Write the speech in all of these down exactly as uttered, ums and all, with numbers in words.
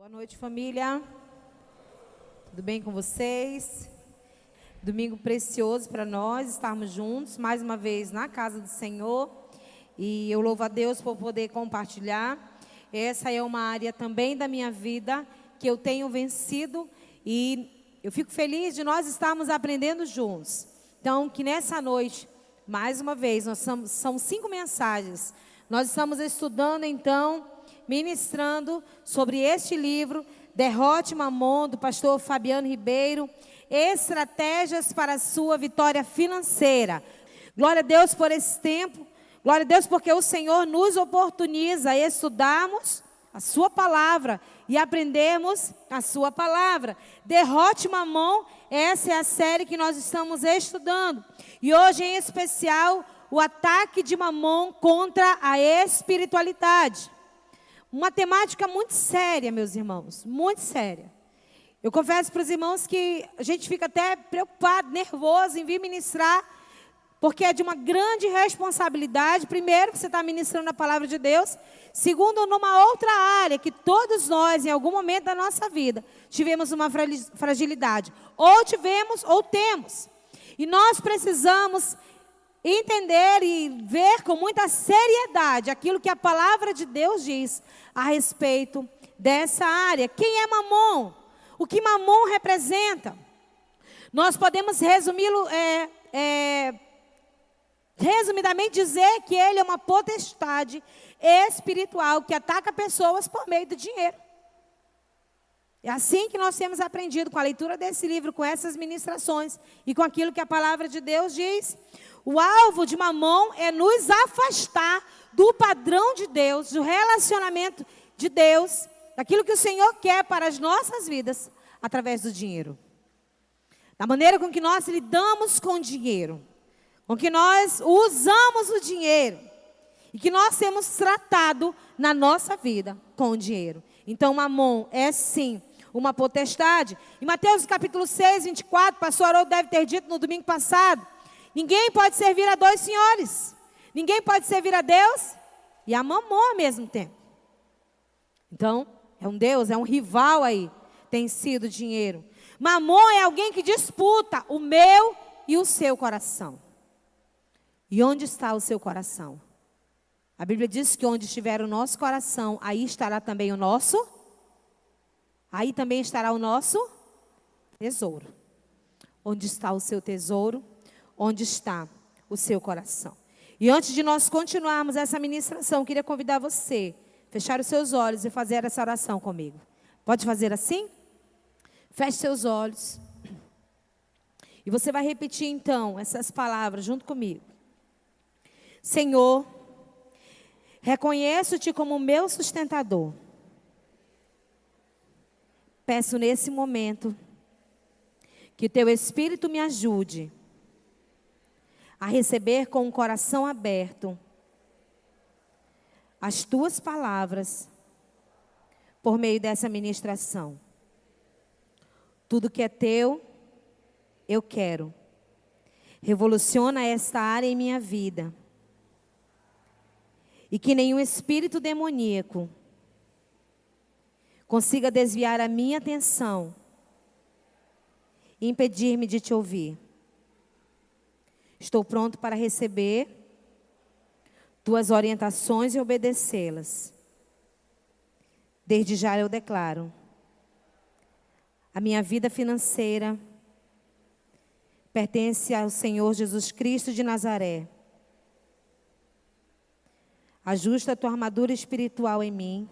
Boa noite, família. Tudo bem com vocês? Domingo precioso para nós estarmos juntos, mais uma vez na casa do Senhor. E eu louvo a Deus por poder compartilhar. Essa é uma área também da minha vida que eu tenho vencido. E eu fico feliz de nós estarmos aprendendo juntos. Então, que nessa noite, mais uma vez, nós somos, são cinco mensagens. Nós estamos estudando, então, ministrando sobre este livro, Derrote Mamon, do pastor Fabiano Ribeiro, Estratégias para a sua vitória financeira. Glória a Deus por esse tempo, glória a Deus porque o Senhor nos oportuniza a estudarmos a sua palavra e aprendermos a sua palavra. Derrote Mamon, essa é a série que nós estamos estudando. E hoje, em especial, o ataque de Mamon contra a espiritualidade. Uma temática muito séria, meus irmãos, muito séria. Eu confesso para os irmãos que a gente fica até preocupado, nervoso em vir ministrar, porque é de uma grande responsabilidade. Primeiro, que você está ministrando a palavra de Deus. Segundo, numa outra área, que todos nós, em algum momento da nossa vida, tivemos uma fragilidade. Ou tivemos, ou temos. E nós precisamos entender e ver com muita seriedade aquilo que a palavra de Deus diz a respeito dessa área. Quem é Mamon? O que Mamon representa? Nós podemos resumi-lo, é, é, resumidamente dizer que ele é uma potestade espiritual que ataca pessoas por meio do dinheiro. É assim que nós temos aprendido com a leitura desse livro, com essas ministrações e com aquilo que a palavra de Deus diz. O alvo de Mamon é nos afastar do padrão de Deus, do relacionamento de Deus, daquilo que o Senhor quer para as nossas vidas, através do dinheiro. Da maneira com que nós lidamos com o dinheiro, com que nós usamos o dinheiro, e que nós temos tratado na nossa vida com o dinheiro. Então, Mamon é sim uma potestade. Em Mateus capítulo seis, vinte e quatro, o pastor Haroldo deve ter dito no domingo passado, ninguém pode servir a dois senhores. Ninguém pode servir a Deus e a Mamon ao mesmo tempo. Então, é um Deus, é um rival aí, tem sido o dinheiro. Mamon é alguém que disputa o meu e o seu coração. E onde está o seu coração? A Bíblia diz que onde estiver o nosso coração, aí estará também o nosso, aí também estará o nosso tesouro. Onde está o seu tesouro? Onde está o seu coração? E antes de nós continuarmos essa ministração, queria convidar você a fechar os seus olhos e fazer essa oração comigo. Pode fazer assim? Feche seus olhos. E você vai repetir então essas palavras junto comigo. Senhor, reconheço-te como meu sustentador. Peço nesse momento que o teu Espírito me ajude a receber com o coração aberto as tuas palavras por meio dessa ministração. Tudo que é teu, eu quero. Revoluciona esta área em minha vida. E que nenhum espírito demoníaco consiga desviar a minha atenção e impedir-me de te ouvir. Estou pronto para receber tuas orientações e obedecê-las. Desde já eu declaro, a minha vida financeira pertence ao Senhor Jesus Cristo de Nazaré. Ajusta a tua armadura espiritual em mim.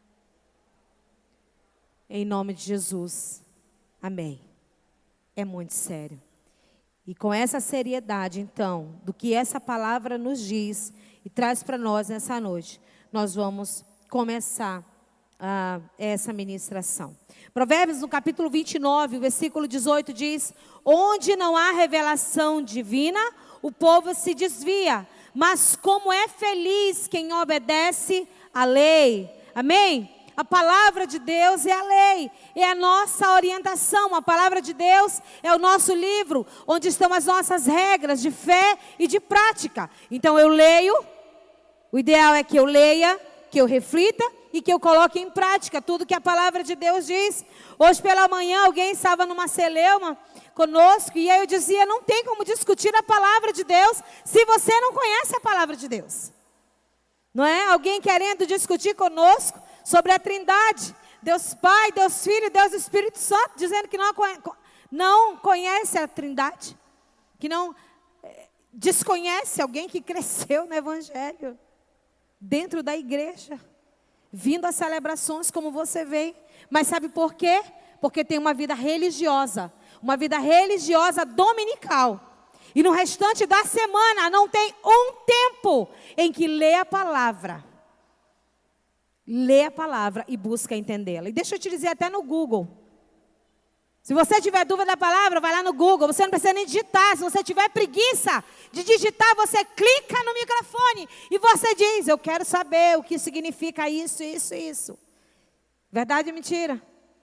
Em nome de Jesus. Amém. É muito sério. E com essa seriedade, então, do que essa palavra nos diz e traz para nós nessa noite, nós vamos começar uh, essa ministração. Provérbios, no capítulo vinte e nove, o versículo dezoito diz: onde não há revelação divina, o povo se desvia, mas como é feliz quem obedece à lei. Amém? A palavra de Deus é a lei, é a nossa orientação. A palavra de Deus é o nosso livro, onde estão as nossas regras de fé e de prática. Então eu leio, o ideal é que eu leia, que eu reflita e que eu coloque em prática tudo que a palavra de Deus diz. Hoje pela manhã alguém estava numa celeuma conosco e aí eu dizia, não tem como discutir a palavra de Deus se você não conhece a palavra de Deus. Não é? Alguém querendo discutir conosco sobre a Trindade. Deus Pai, Deus Filho, Deus Espírito Santo, dizendo que não, não conhece a Trindade. Que não é, desconhece alguém que cresceu no Evangelho. Dentro da igreja. Vindo às celebrações como você vem. Mas sabe por quê? Porque tem uma vida religiosa. Uma vida religiosa dominical. E no restante da semana não tem um tempo em que lê a palavra. Lê a palavra e busca entendê-la. E deixa eu te dizer até no Google. Se você tiver dúvida da palavra, vai lá no Google. Você não precisa nem digitar. Se você tiver preguiça de digitar, você clica no microfone. E você diz, eu quero saber o que significa isso, isso, isso. Verdade ou mentira?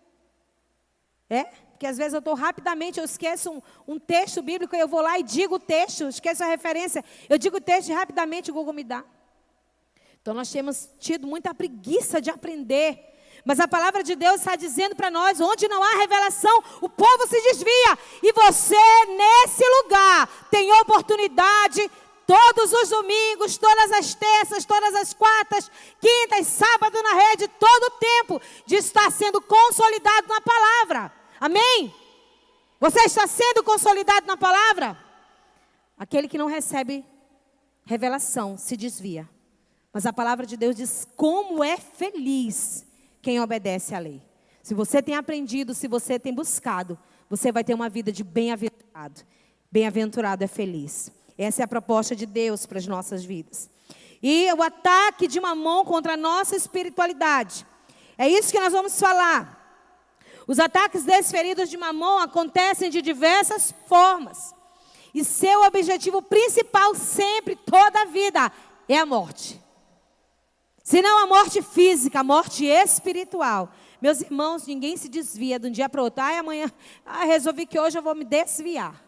É? Porque às vezes eu estou rapidamente, eu esqueço um, um texto bíblico, e eu vou lá e digo o texto, esqueço a referência. Eu digo o texto e rapidamente o Google me dá. Então nós temos tido muita preguiça de aprender. Mas a palavra de Deus está dizendo para nós, onde não há revelação, o povo se desvia. E você, nesse lugar, tem oportunidade, todos os domingos, todas as terças, todas as quartas, quintas, sábado na rede, todo o tempo, de estar sendo consolidado na palavra. Amém? Você está sendo consolidado na palavra? Aquele que não recebe revelação se desvia. Mas a palavra de Deus diz como é feliz quem obedece à lei. Se você tem aprendido, se você tem buscado, você vai ter uma vida de bem-aventurado. Bem-aventurado é feliz. Essa é a proposta de Deus para as nossas vidas. E o ataque de Mamon contra a nossa espiritualidade. É isso que nós vamos falar. Os ataques desferidos de Mamon acontecem de diversas formas. E seu objetivo principal sempre, toda a vida, é a morte. Se não a morte física, a morte espiritual. Meus irmãos, ninguém se desvia de um dia para o outro. Ah, amanhã, ah, resolvi que hoje eu vou me desviar.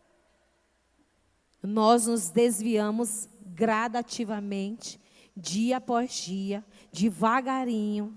Nós nos desviamos gradativamente, dia após dia, devagarinho.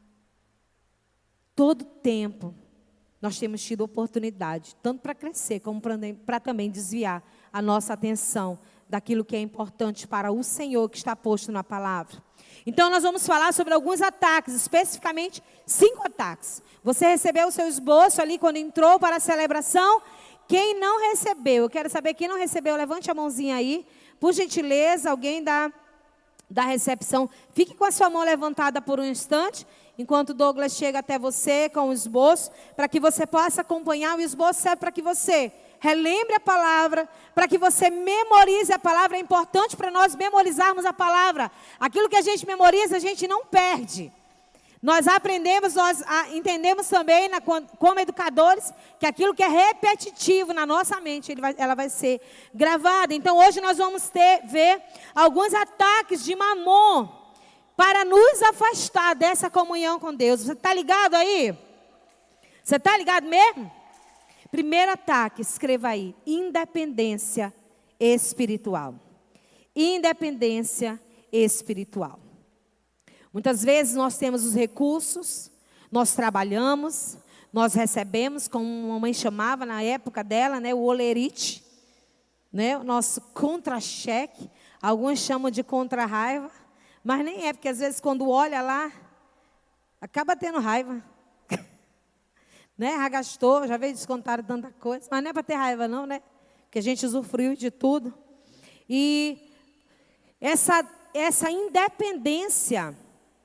Todo tempo, nós temos tido oportunidade, tanto para crescer, como para também desviar a nossa atenção daquilo que é importante para o Senhor que está posto na palavra. Então nós vamos falar sobre alguns ataques, especificamente cinco ataques. Você recebeu o seu esboço ali quando entrou para a celebração? Quem não recebeu, eu quero saber quem não recebeu, levante a mãozinha aí. Por gentileza, alguém da, da recepção, fique com a sua mão levantada por um instante, enquanto o Douglas chega até você com o esboço, para que você possa acompanhar. O esboço serve para que você relembre a palavra, para que você memorize a palavra. É importante para nós memorizarmos a palavra. Aquilo que a gente memoriza, a gente não perde. Nós aprendemos, nós entendemos também, na, como educadores, que aquilo que é repetitivo na nossa mente, ele vai, ela vai ser gravada. Então, hoje nós vamos ter, ver alguns ataques de Mamon para nos afastar dessa comunhão com Deus. Você está ligado aí? Você está ligado mesmo? Primeiro ataque, escreva aí, independência espiritual. Independência espiritual. Muitas vezes nós temos os recursos, nós trabalhamos, nós recebemos, como uma mãe chamava na época dela, né, o olerite, né, o nosso contra-cheque, alguns chamam de contra-raiva, mas nem é, porque às vezes quando olha lá, acaba tendo raiva. Né? Já gastou, já veio descontar tanta coisa, mas não é para ter raiva não, né? Porque a gente usufruiu de tudo. E essa, essa independência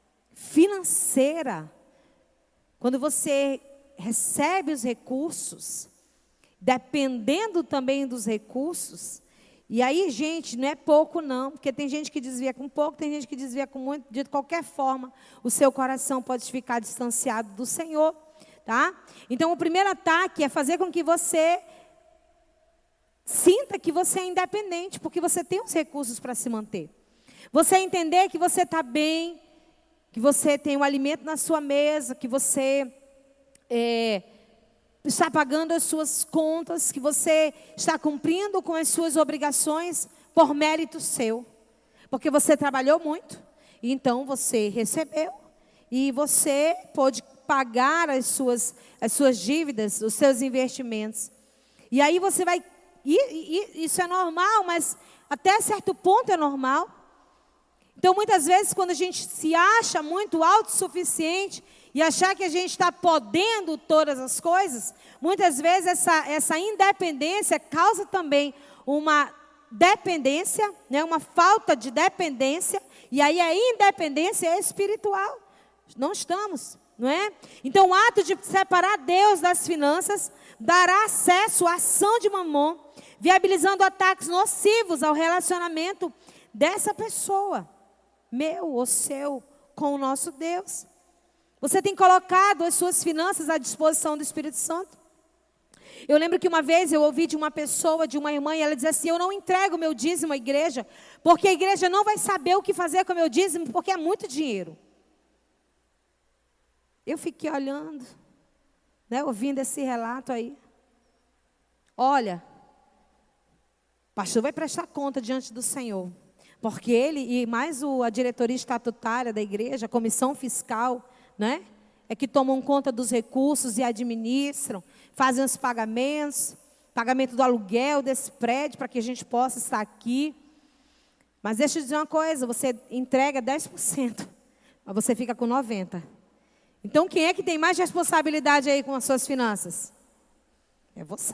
financeira, quando você recebe os recursos, dependendo também dos recursos, e aí, gente, não é pouco não, porque tem gente que desvia com pouco, tem gente que desvia com muito, de qualquer forma, o seu coração pode ficar distanciado do Senhor. Tá? Então, o primeiro ataque é fazer com que você sinta que você é independente, porque você tem os recursos para se manter. Você entender que você está bem, que você tem o alimento na sua mesa, que você é, está pagando as suas contas, que você está cumprindo com as suas obrigações por mérito seu. Porque você trabalhou muito, e então você recebeu, e você pode pagar as suas, as suas dívidas, os seus investimentos. E aí você vai, e, e, isso é normal, mas até certo ponto é normal. Então, muitas vezes, quando a gente se acha muito autossuficiente e achar que a gente está podendo todas as coisas, muitas vezes essa, essa independência causa também uma dependência, né, uma falta de dependência, e aí a independência é espiritual. Não estamos, não é? Então, o ato de separar Deus das finanças dará acesso à ação de Mamon, viabilizando ataques nocivos ao relacionamento dessa pessoa, meu ou seu, com o nosso Deus. Você tem colocado as suas finanças à disposição do Espírito Santo? Eu lembro que uma vez eu ouvi de uma pessoa, de uma irmã, e ela dizia assim: eu não entrego meu dízimo à igreja, porque a igreja não vai saber o que fazer com o meu dízimo, porque é muito dinheiro. Eu fiquei olhando, né, ouvindo esse relato aí. Olha, o pastor vai prestar conta diante do Senhor, porque ele e mais o, a diretoria estatutária da igreja, a comissão fiscal, né, é que tomam conta dos recursos e administram, fazem os pagamentos, pagamento do aluguel desse prédio, para que a gente possa estar aqui. Mas deixa eu dizer uma coisa, você entrega dez por cento, mas você fica com noventa por cento. Então, quem é que tem mais responsabilidade aí com as suas finanças? É você.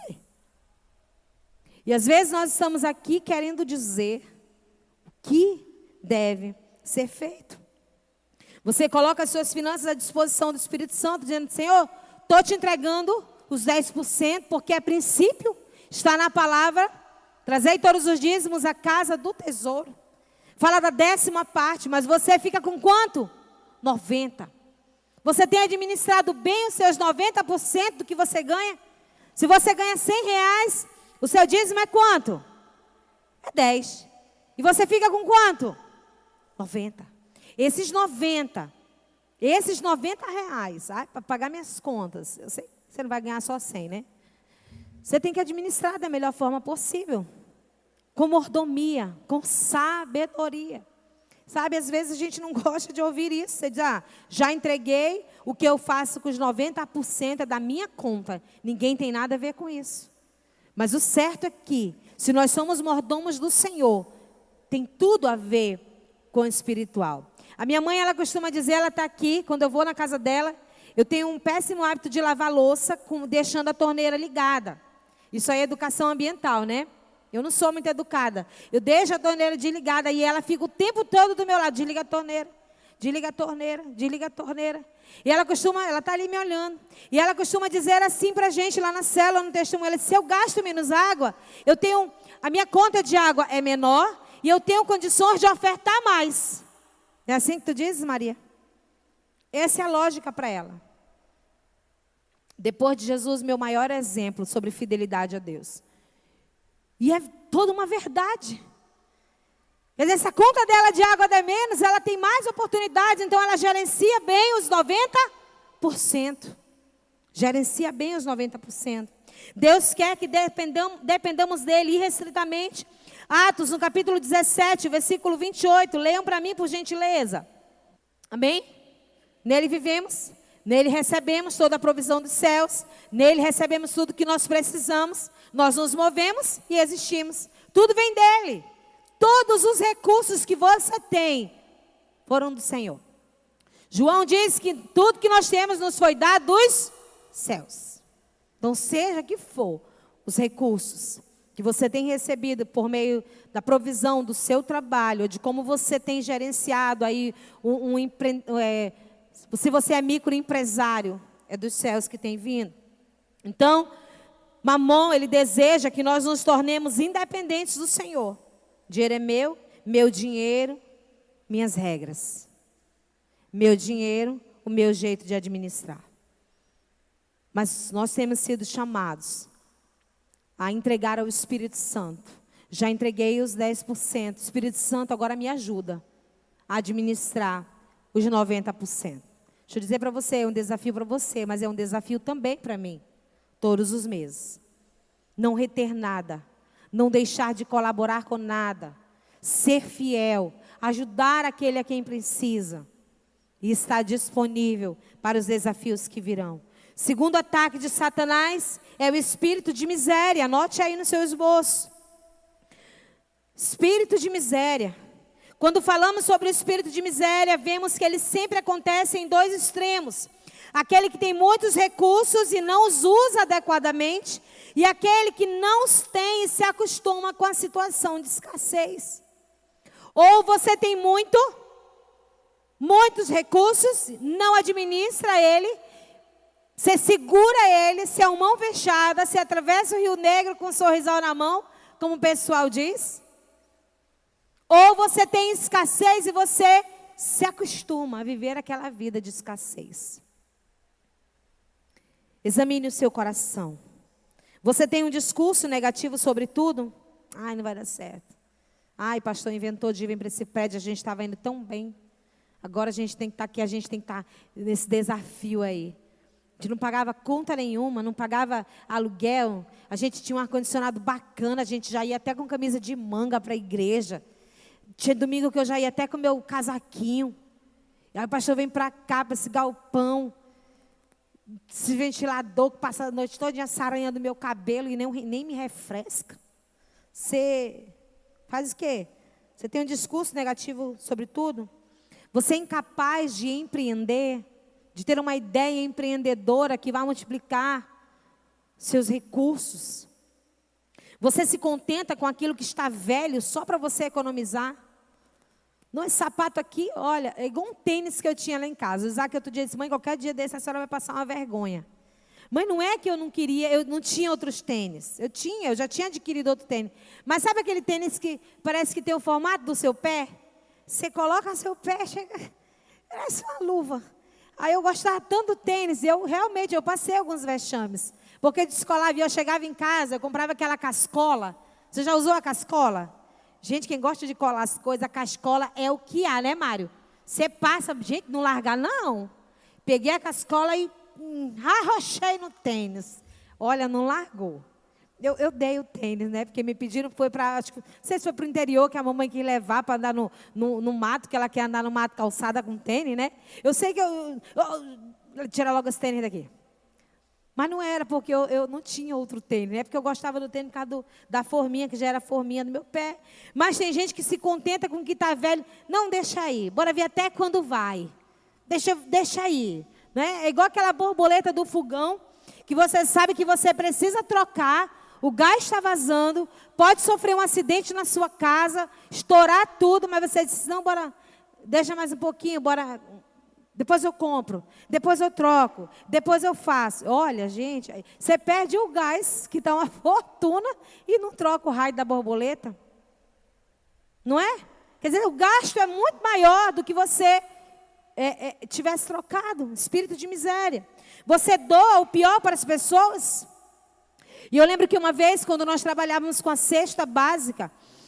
E às vezes nós estamos aqui querendo dizer o que deve ser feito. Você coloca as suas finanças à disposição do Espírito Santo, dizendo: Senhor, estou te entregando os dez por cento, porque é princípio, está na palavra. Trazei todos os dízimos à casa do tesouro. Fala da décima parte, mas você fica com quanto? noventa por cento. Você tem administrado bem os seus noventa por cento do que você ganha? Se você ganha cem reais, o seu dízimo é quanto? É dez. E você fica com quanto? noventa. Esses noventa, esses noventa reais, ah, para pagar minhas contas, eu sei que você não vai ganhar só cem, né? Você tem que administrar da melhor forma possível, com mordomia, com sabedoria. Sabe, às vezes a gente não gosta de ouvir isso. Você diz: ah, já entreguei, o que eu faço com os noventa por cento é da minha conta. Ninguém tem nada a ver com isso. Mas o certo é que, se nós somos mordomos do Senhor, tem tudo a ver com o espiritual. A minha mãe, ela costuma dizer, ela está aqui, quando eu vou na casa dela, eu tenho um péssimo hábito de lavar louça, com, deixando a torneira ligada. Isso aí é educação ambiental, né? Eu não sou muito educada. Eu deixo a torneira desligada e ela fica o tempo todo do meu lado. Desliga a torneira, desliga a torneira, desliga a torneira. E ela costuma, ela está ali me olhando. E ela costuma dizer assim para a gente lá na célula, no testemunho. Ela diz: se eu gasto menos água, eu tenho, a minha conta de água é menor e eu tenho condições de ofertar mais. É assim que tu dizes, Maria? Essa é a lógica para ela. Depois de Jesus, meu maior exemplo sobre fidelidade a Deus. E é toda uma verdade. Quer dizer, se a conta dela de água der menos, ela tem mais oportunidades, então ela gerencia bem os noventa por cento. Gerencia bem os noventa por cento. Deus quer que dependamos, dependamos dele irrestritamente. Atos, no capítulo dezessete, versículo vinte e oito. Leiam para mim, por gentileza. Amém? Nele vivemos, nele recebemos toda a provisão dos céus, nele recebemos tudo que nós precisamos. Nós nos movemos e existimos. Tudo vem dele. Todos os recursos que você tem foram do Senhor. João diz que tudo que nós temos nos foi dado dos céus. Então, seja que for os recursos que você tem recebido por meio da provisão do seu trabalho, de como você tem gerenciado aí um, um empre... é, se você é microempresário, é dos céus que tem vindo. Então, Mamon, ele deseja que nós nos tornemos independentes do Senhor. Dinheiro é meu, meu dinheiro, minhas regras. Meu dinheiro, o meu jeito de administrar. Mas nós temos sido chamados a entregar ao Espírito Santo. Já entreguei os dez por cento. O Espírito Santo agora me ajuda a administrar os noventa por cento. Deixa eu dizer para você, é um desafio para você, mas é um desafio também para mim. Todos os meses. Não reter nada. Não deixar de colaborar com nada. Ser fiel ajudar aquele a quem precisa. E está disponível para os desafios que virão. Segundo ataque de Satanás é o espírito de miséria. Anote aí no seu esboço. Espírito de miséria. Quando falamos sobre o espírito de miséria, vemos que ele sempre acontece em dois extremos. Aquele que tem muitos recursos e não os usa adequadamente. E aquele que não os tem e se acostuma com a situação de escassez. Ou você tem muito, muitos recursos, não administra ele, você segura ele, se é uma mão fechada, se atravessa o Rio Negro com um sorrisal na mão, como o pessoal diz. Ou você tem escassez e você se acostuma a viver aquela vida de escassez. Examine o seu coração. Você tem um discurso negativo sobre tudo? Ai, não vai dar certo. Ai, pastor inventou de vir para esse prédio, a gente estava indo tão bem. Agora a gente tem que estar aqui, a gente tem que estar nesse desafio aí. A gente não pagava conta nenhuma, não pagava aluguel. A gente tinha um ar-condicionado bacana, a gente já ia até com camisa de manga para a igreja. Tinha domingo que eu já ia até com meu casaquinho. E aí o pastor vem para cá, para esse galpão. Esse ventilador que passa a noite toda saranhando meu cabelo e nem, nem me refresca. Você faz o quê? Você tem um discurso negativo sobre tudo? Você é incapaz de empreender, de ter uma ideia empreendedora que vai multiplicar seus recursos. Você se contenta com aquilo que está velho só para você economizar? Não, esse sapato aqui, olha, é igual um tênis que eu tinha lá em casa. O Isaac outro dia disse, mãe, qualquer dia desse a senhora vai passar uma vergonha. Mãe, não é que eu não queria, eu não tinha outros tênis. Eu tinha, eu já tinha adquirido outro tênis. Mas sabe aquele tênis que parece que tem o formato do seu pé? Você coloca seu pé, chega, parece uma luva. Aí eu gostava tanto do tênis, eu realmente, eu passei alguns vexames. Porque de escolar, eu chegava em casa, eu comprava aquela cascola. Você já usou a cascola? Gente, quem gosta de colar as coisas, a cascola é o que há, né, Mário? Você passa, gente, não largar, não. Peguei a cascola e hum, arrochei no tênis. Olha, não largou. Eu, eu dei o tênis, né? Porque me pediram, foi para, acho que, não sei se foi para o interior, que a mamãe quis levar para andar no, no, no mato, que ela quer andar no mato calçada com tênis, né? Eu sei que eu... eu tira logo esse tênis daqui. Mas não era porque eu, eu não tinha outro tênis, né? Porque eu gostava do tênis por causa do, da forminha, que já era forminha no meu pé. Mas tem gente que se contenta com o que está velho. Não, deixa aí. Bora ver até quando vai. Deixa, deixa aí. Né? É igual aquela borboleta do fogão, que você sabe que você precisa trocar. O gás está vazando. Pode sofrer um acidente na sua casa, estourar tudo, mas você diz, não, bora, deixa mais um pouquinho, bora... Depois eu compro, depois eu troco, depois eu faço. Olha, gente, você perde o gás, que está uma fortuna, e não troca o raio da borboleta. Não é? Quer dizer, o gasto é muito maior do que você é, é, tivesse trocado. Espírito de miséria. Você doa o pior para as pessoas. E eu lembro que uma vez, quando nós trabalhávamos com a cesta básica,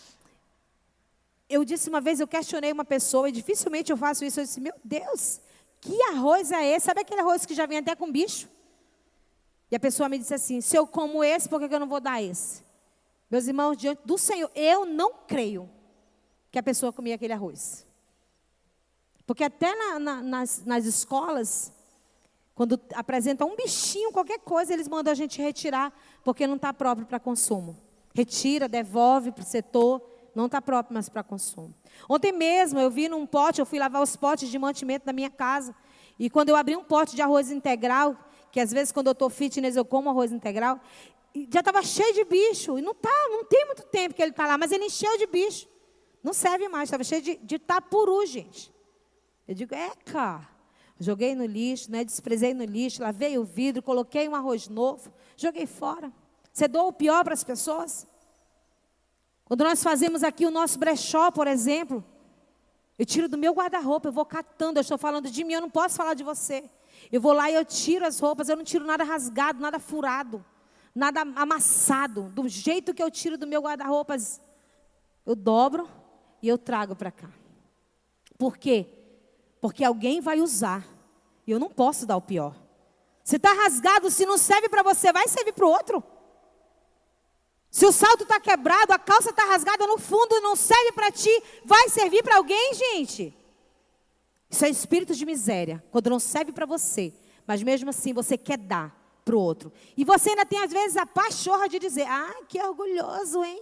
eu disse uma vez, eu questionei uma pessoa, e dificilmente eu faço isso, eu disse, meu Deus... Que arroz é esse? Sabe aquele arroz que já vem até com bicho? E a pessoa me disse assim, se eu como esse, por que eu não vou dar esse? Meus irmãos, diante do Senhor, eu não creio que a pessoa comia aquele arroz. Porque até na, na, nas, nas escolas, quando apresentam um bichinho, qualquer coisa, eles mandam a gente retirar, porque não está próprio para consumo. Retira, devolve para o setor, não está próprio mais para consumo. Ontem mesmo eu vi num pote, eu fui lavar os potes de mantimento da minha casa. E quando eu abri um pote de arroz integral, que às vezes quando eu estou fitness eu como arroz integral, já estava cheio de bicho. E não, tá, não tem muito tempo que ele está lá, mas ele encheu de bicho. Não serve mais, estava cheio de, de tapuru, gente. Eu digo, é, cara. Joguei no lixo, né, desprezei no lixo, lavei o vidro, coloquei um arroz novo, joguei fora. Você doa o pior para as pessoas? Quando nós fazemos aqui o nosso brechó, por exemplo, eu tiro do meu guarda-roupa, eu vou catando, eu estou falando de mim, eu não posso falar de você. Eu vou lá e eu tiro as roupas, eu não tiro nada rasgado, nada furado, nada amassado. Do jeito que eu tiro do meu guarda-roupa, eu dobro e eu trago para cá. Por quê? Porque alguém vai usar, e eu não posso dar o pior. Se está rasgado, se não serve para você, vai servir para o outro. Se o salto está quebrado, a calça está rasgada no fundo, não serve para ti, vai servir para alguém, gente? Isso é espírito de miséria, quando não serve para você, mas mesmo assim você quer dar para o outro. E você ainda tem às vezes a pachorra de dizer, ah, que orgulhoso, hein?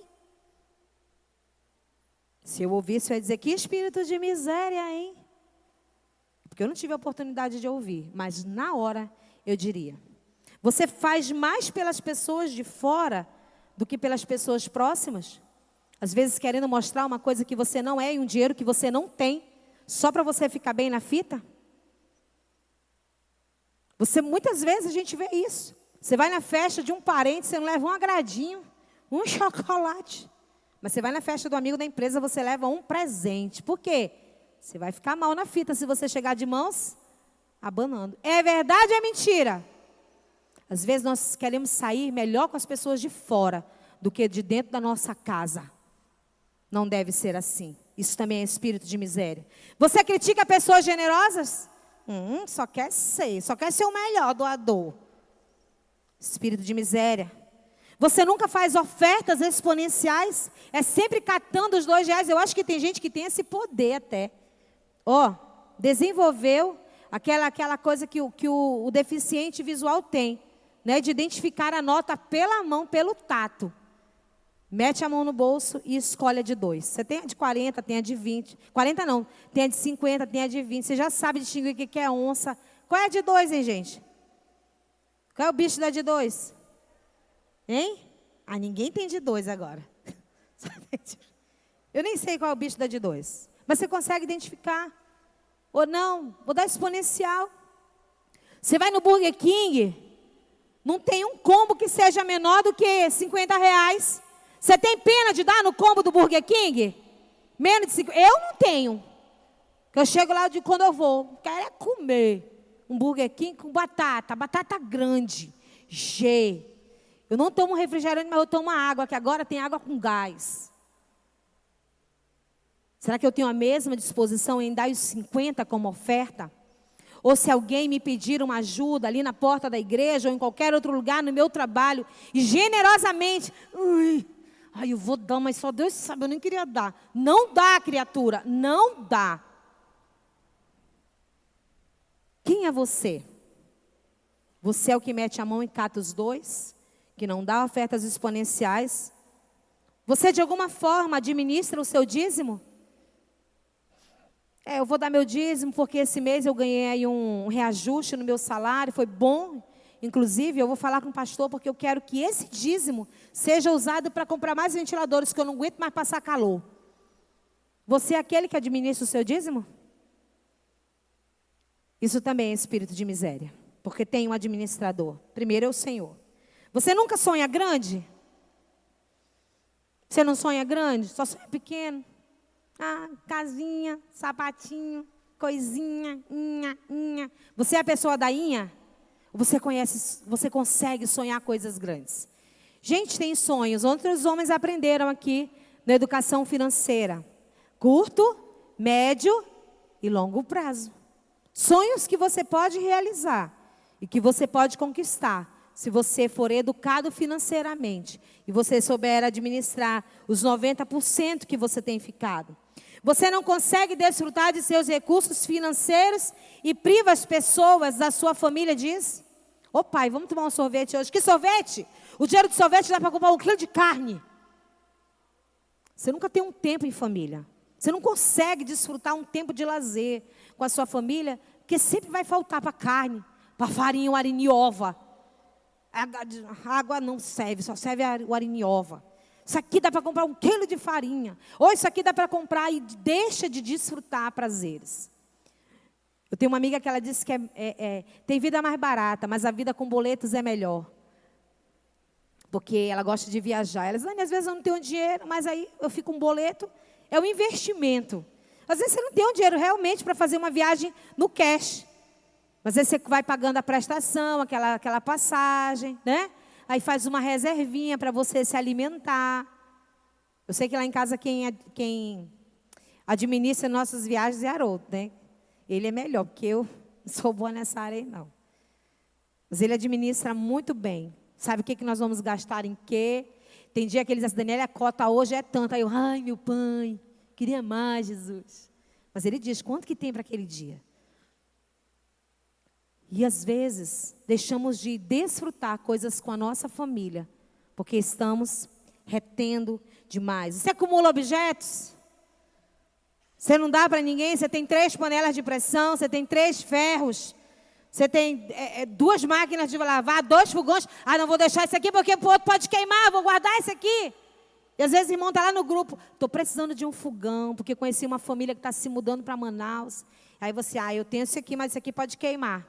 Se eu ouvisse, eu ia dizer, que espírito de miséria, hein? Porque eu não tive a oportunidade de ouvir, mas na hora eu diria. Você faz mais pelas pessoas de fora do que pelas pessoas próximas? Às vezes querendo mostrar uma coisa que você não é e um dinheiro que você não tem, só para você ficar bem na fita? Você, muitas vezes a gente vê isso. Você vai na festa de um parente, você não leva um agradinho, um chocolate. Mas você vai na festa do amigo da empresa, você leva um presente. Por quê? Você vai ficar mal na fita se você chegar de mãos abanando. É verdade ou é mentira? Às vezes nós queremos sair melhor com as pessoas de fora do que de dentro da nossa casa. Não deve ser assim. Isso também é espírito de miséria. Você critica pessoas generosas? Hum, só quer ser, só quer ser o melhor doador. Espírito de miséria. Você nunca faz ofertas exponenciais? É sempre catando os dois reais. Eu acho que tem gente que tem esse poder até. Ó, oh, desenvolveu aquela, aquela coisa que, o, que o, o deficiente visual tem, né? De identificar a nota pela mão, pelo tato. Mete a mão no bolso e escolhe a de dois. Você tem a de quarenta, tem a de vinte. quarenta não, tem a de cinquenta, tem a de vinte. Você já sabe distinguir o que é onça. Qual é a de dois, hein, gente? Qual é o bicho da de dois? Hein? Ah, ninguém tem de dois agora. Eu nem sei qual é o bicho da de dois. Mas você consegue identificar. Ou não, vou dar exponencial. Você vai no Burger King, não tem um combo que seja menor do que cinquenta reais. Você tem pena de dar no combo do Burger King? Menos de cinquenta? Eu não tenho. Eu chego lá de quando eu vou, quero é comer um Burger King com batata, batata grande, G. Eu não tomo refrigerante, mas eu tomo água, que agora tem água com gás. Será que eu tenho a mesma disposição em dar os cinquenta como oferta? Ou se alguém me pedir uma ajuda ali na porta da igreja ou em qualquer outro lugar no meu trabalho, e generosamente, ui, ai, eu vou dar, mas só Deus sabe, eu nem queria dar. Não dá, criatura, não dá. Quem é você? Você é o que mete a mão e cata os dois? Que não dá ofertas exponenciais? Você de alguma forma administra o seu dízimo? É, eu vou dar meu dízimo porque esse mês eu ganhei aí um reajuste no meu salário, foi bom. Inclusive, eu vou falar com o pastor porque eu quero que esse dízimo seja usado para comprar mais ventiladores, que eu não aguento mais passar calor. Você é aquele que administra o seu dízimo? Isso também é espírito de miséria, porque tem um administrador. Primeiro é o Senhor. Você nunca sonha grande? Você não sonha grande? Só sonha pequeno? Ah, casinha, sapatinho, coisinha, inha, inha. Você é a pessoa da inha? Você conhece, você consegue sonhar coisas grandes? Gente, tem sonhos. Outros homens aprenderam aqui na educação financeira. Curto, médio e longo prazo. Sonhos que você pode realizar e que você pode conquistar se você for educado financeiramente e você souber administrar os noventa por cento que você tem ficado. Você não consegue desfrutar de seus recursos financeiros e priva as pessoas da sua família disso? Ô pai, vamos tomar um sorvete hoje. Que sorvete? O dinheiro de sorvete dá para comprar um quilo de carne. Você nunca tem um tempo em família. Você não consegue desfrutar um tempo de lazer com a sua família, porque sempre vai faltar para carne, para farinha, o ariniova. A água não serve, só serve o ariniova. Isso aqui dá para comprar um quilo de farinha. Ou isso aqui dá para comprar e deixa de desfrutar prazeres. Eu tenho uma amiga que ela disse que é, é, é, tem vida mais barata, mas a vida com boletos é melhor. Porque ela gosta de viajar. Ela diz, às vezes eu não tenho dinheiro, mas aí eu fico com um boleto. É um investimento. Às vezes você não tem um dinheiro realmente para fazer uma viagem no cash. Mas aí você vai pagando a prestação, aquela, aquela passagem, né? Aí faz uma reservinha para você se alimentar. Eu sei que lá em casa quem, quem administra nossas viagens é Haroldo, né? Ele é melhor, porque eu não sou boa nessa área aí, não. Mas ele administra muito bem. Sabe o que, que nós vamos gastar em quê? Tem dia que eles dizem, Daniela, a cota hoje é tanta. Aí eu, ai, meu pai, queria mais, Jesus. Mas ele diz, quanto que tem para aquele dia? E às vezes, deixamos de desfrutar coisas com a nossa família, porque estamos retendo demais. Você acumula objetos? Você não dá para ninguém, você tem três panelas de pressão, você tem três ferros, você tem é, é, duas máquinas de lavar, dois fogões. Ah, não vou deixar isso aqui porque o outro pode queimar, vou guardar esse aqui. E às vezes o irmão está lá no grupo, estou precisando de um fogão, porque conheci uma família que está se mudando para Manaus. Aí você, ah, eu tenho esse aqui, mas esse aqui pode queimar.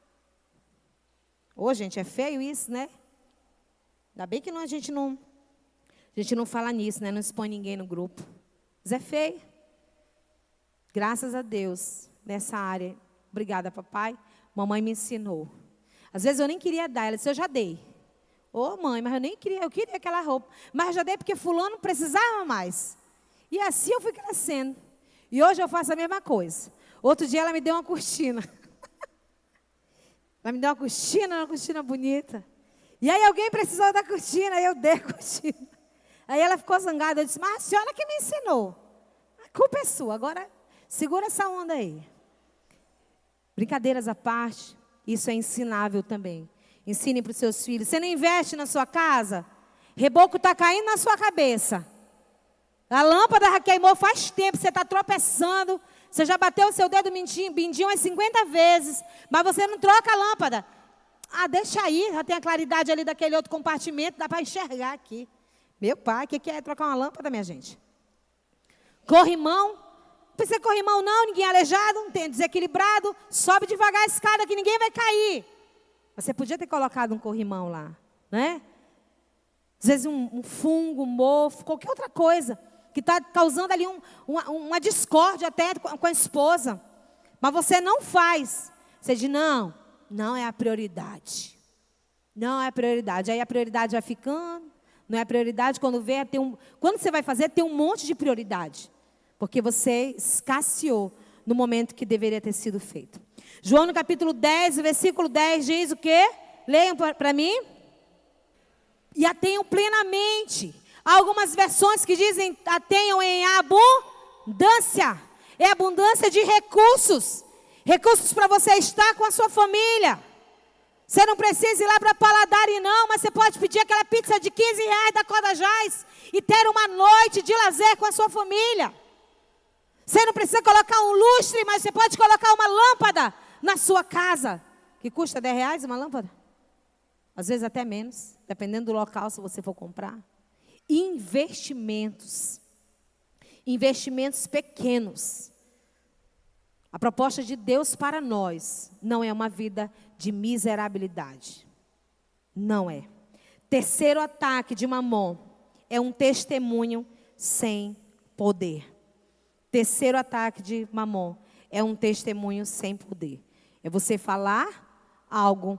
Ô, gente, é feio isso, né? Ainda bem que não, a, gente não, a gente não fala nisso, né? Não expõe ninguém no grupo. Mas é feio. Graças a Deus, nessa área. Obrigada, papai. Mamãe me ensinou. Às vezes eu nem queria dar. Ela disse, eu já dei. Ô, mãe, mas eu nem queria. Eu queria aquela roupa. Mas eu já dei porque fulano precisava mais. E assim eu fui crescendo. E hoje eu faço a mesma coisa. Outro dia ela me deu uma cortina. Ela me deu uma cortina, uma cortina bonita. E aí alguém precisou da cortina, aí eu dei a cortina. Aí ela ficou zangada, eu disse, mas a senhora que me ensinou. A culpa é sua, agora segura essa onda aí. Brincadeiras à parte, isso é ensinável também. Ensine para os seus filhos. Você não investe na sua casa? Reboco está caindo na sua cabeça. A lâmpada já queimou faz tempo, você está tropeçando. Você já bateu o seu dedo mindinho, mindinho umas cinquenta vezes, mas você não troca a lâmpada. Ah, deixa aí, já tem a claridade ali daquele outro compartimento, dá para enxergar aqui. Meu pai, o que, que é trocar uma lâmpada, minha gente? Corrimão, não precisa corrimão não, ninguém é aleijado, não tem desequilibrado, sobe devagar a escada que ninguém vai cair. Você podia ter colocado um corrimão lá, né? Às vezes um, um fungo, um mofo, qualquer outra coisa, que está causando ali um, uma, uma discórdia até com a esposa. Mas você não faz. Você diz, não, não é a prioridade. Não é a prioridade. Aí a prioridade vai ficando, não é a prioridade. Quando vê, tem um, quando você vai fazer, tem um monte de prioridade. Porque você escasseou no momento que deveria ter sido feito. João no capítulo dez, versículo dez, diz o quê? Leiam para mim. E a tenham plenamente. Há algumas versões que dizem, a tenham em abundância. É abundância de recursos. Recursos para você estar com a sua família. Você não precisa ir lá para Paladari não, mas você pode pedir aquela pizza de quinze reais da Codajás e ter uma noite de lazer com a sua família. Você não precisa colocar um lustre, mas você pode colocar uma lâmpada na sua casa. Que custa dez reais uma lâmpada? Às vezes até menos, dependendo do local, se você for comprar. Investimentos. Investimentos pequenos. A proposta de Deus para nós não é uma vida de miserabilidade. Não é. Terceiro ataque de Mamon é um testemunho sem poder. Terceiro ataque de Mamon é um testemunho sem poder. É você falar algo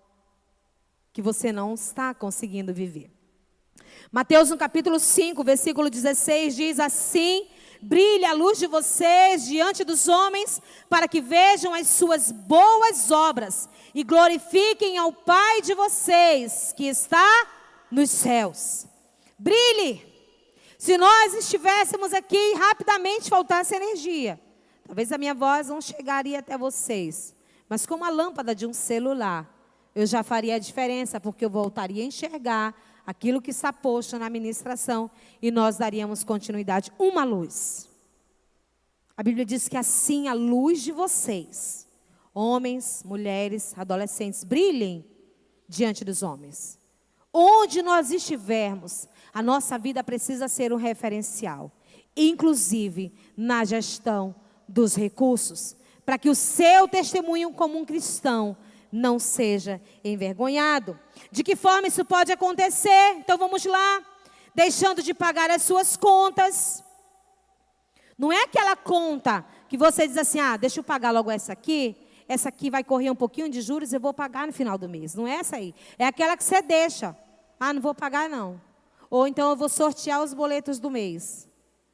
que você não está conseguindo viver. Mateus no capítulo cinco, versículo dezesseis diz assim: brilhe a luz de vocês diante dos homens, para que vejam as suas boas obras e glorifiquem ao Pai de vocês, que está nos céus. Brilhe. Se nós estivéssemos aqui e rapidamente faltasse energia, talvez a minha voz não chegaria até vocês, mas com a lâmpada de um celular, eu já faria a diferença, porque eu voltaria a enxergar aquilo que está posto na ministração e nós daríamos continuidade. Uma luz. A Bíblia diz que assim a luz de vocês, homens, mulheres, adolescentes, brilhem diante dos homens. Onde nós estivermos, a nossa vida precisa ser um referencial, inclusive na gestão dos recursos, para que o seu testemunho como um cristão não seja envergonhado. De que forma isso pode acontecer? Então vamos lá. Deixando de pagar as suas contas. Não é aquela conta que você diz assim, ah, deixa eu pagar logo essa aqui. Essa aqui vai correr um pouquinho de juros e eu vou pagar no final do mês. Não é essa aí. É aquela que você deixa. Ah, não vou pagar não. Ou então eu vou sortear os boletos do mês.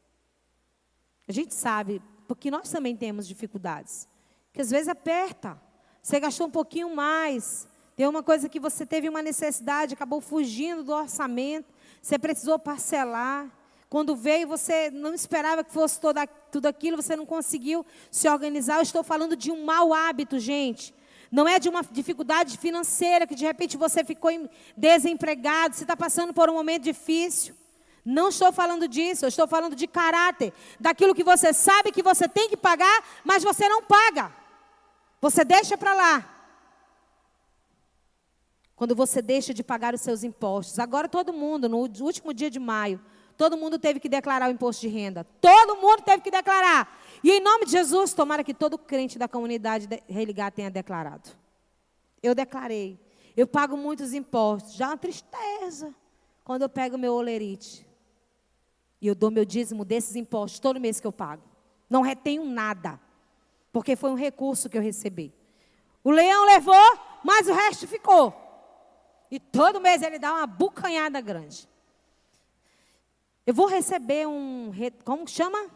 A gente sabe, porque nós também temos dificuldades. Que às vezes aperta. Você gastou um pouquinho mais. Tem uma coisa que você teve uma necessidade, acabou fugindo do orçamento, você precisou parcelar. Quando veio, você não esperava que fosse toda, tudo aquilo, você não conseguiu se organizar. Eu estou falando de um mau hábito, gente. Não é de uma dificuldade financeira, que de repente você ficou desempregado, você está passando por um momento difícil. Não estou falando disso, eu estou falando de caráter, daquilo que você sabe que você tem que pagar, mas você não paga. Você deixa para lá. Quando você deixa de pagar os seus impostos. Agora todo mundo, no último dia de maio, todo mundo teve que declarar o imposto de renda. Todo mundo teve que declarar. E em nome de Jesus, tomara que todo crente da comunidade Religar tenha declarado. Eu declarei. Eu pago muitos impostos. Já é uma tristeza quando eu pego meu olerite. E eu dou meu dízimo desses impostos todo mês que eu pago. Não retenho nada. Porque foi um recurso que eu recebi. O leão levou, mas o resto ficou. E todo mês ele dá uma bucanhada grande. Eu vou receber um, como chama?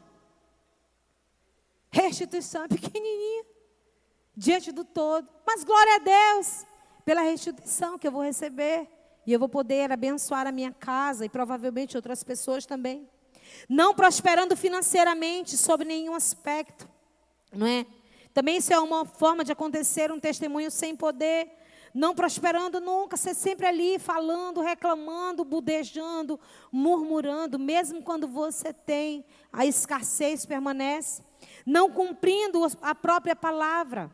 Restituição pequenininha. Diante do todo. Mas glória a Deus pela restituição que eu vou receber. E eu vou poder abençoar a minha casa e provavelmente outras pessoas também. Não prosperando financeiramente sobre nenhum aspecto. Não é? Também isso é uma forma de acontecer um testemunho sem poder. Não prosperando nunca, você sempre ali falando, reclamando, budejando, murmurando, mesmo quando você tem, a escassez permanece. Não cumprindo a própria palavra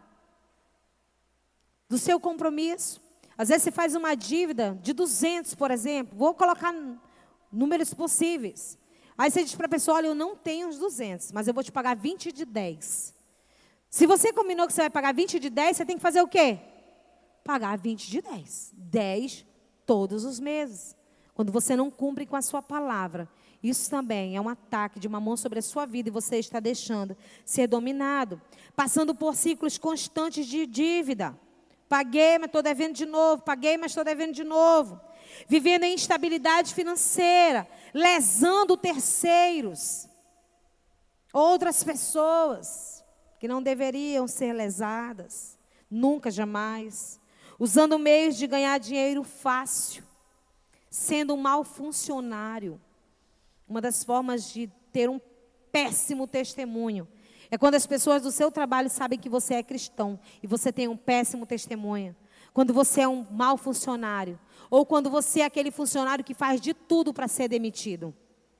do seu compromisso. Às vezes você faz uma dívida de duzentos, por exemplo, vou colocar números possíveis. Aí você diz para a pessoa, olha, eu não tenho os duzentos, mas eu vou te pagar vinte de dez. Se você combinou que você vai pagar vinte de dez, você tem que fazer o quê? Pagar vinte de dez. dez todos os meses. Quando você não cumpre com a sua palavra. Isso também é um ataque de uma mão sobre a sua vida e você está deixando ser dominado. Passando por ciclos constantes de dívida. Paguei, mas estou devendo de novo. Paguei, mas estou devendo de novo. Vivendo em instabilidade financeira. Lesando terceiros. Outras pessoas que não deveriam ser lesadas. Nunca, jamais. Usando meios de ganhar dinheiro fácil. Sendo um mau funcionário. Uma das formas de ter um péssimo testemunho é quando as pessoas do seu trabalho sabem que você é cristão e você tem um péssimo testemunho. Quando você é um mau funcionário. Ou quando você é aquele funcionário que faz de tudo para ser demitido.